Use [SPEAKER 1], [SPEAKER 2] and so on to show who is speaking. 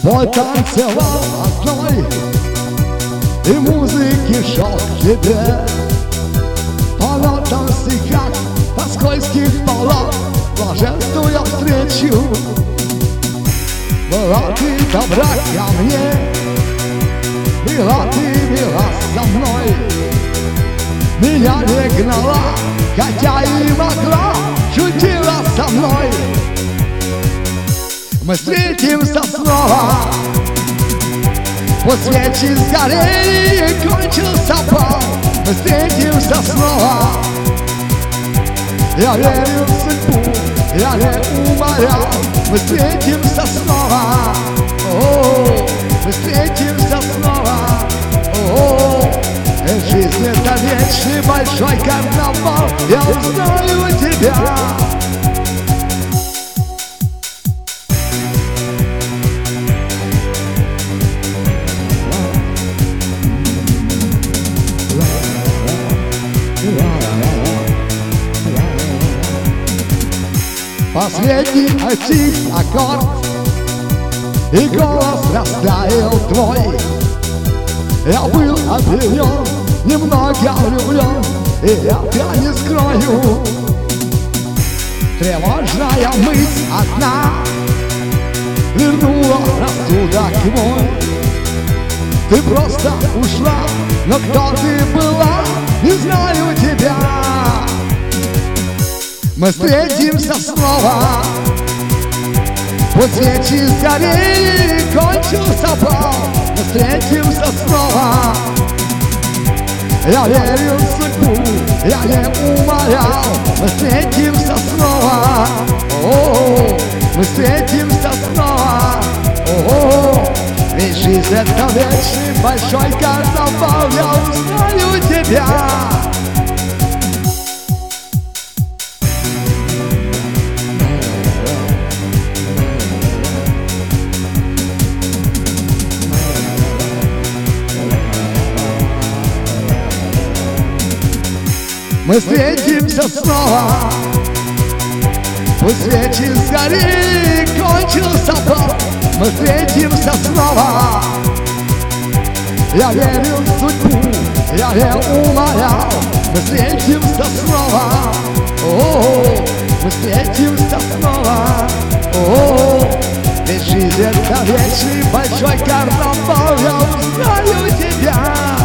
[SPEAKER 1] Мой танцевал одной, и музыки шел к тебе. По нотам стихах, по скользких полах, блаженствуя встречу. Была ты добра ко мне, была ты мила со мной. Меня не гнала, хотя и могла, шутила со мной. Мы встретимся снова, пусть свечи сгорели и кончился бал. Мы встретимся снова, я верю в судьбу, я не умолял. Мы встретимся снова, мы встретимся снова. Жизнь это вечный большой карнавал, я узнаю тебя. Последний стих, аккорд, и голос растаял твой. Я был опьянен, немного влюблен, и я не скрою. Тревожная мысль одна вернула рассудок мой. Ты просто ушла, но кто ты была, не знаю тебя. Мы встретимся снова, пусть свечи сгорели и кончился бал. Мы встретимся снова, я верю в судьбу, я не умолял. Мы встретимся снова, мы встретимся снова. Ведь жизнь это вечный большой карнавал, я узнаю тебя. Мы встретимся снова, пусть свечи сгорели и кончился бал. Мы встретимся снова, я верю в судьбу, я не умолял. Мы встретимся снова, мы встретимся снова. Ведь жизнь это вечный большой карнавал, я узнаю тебя.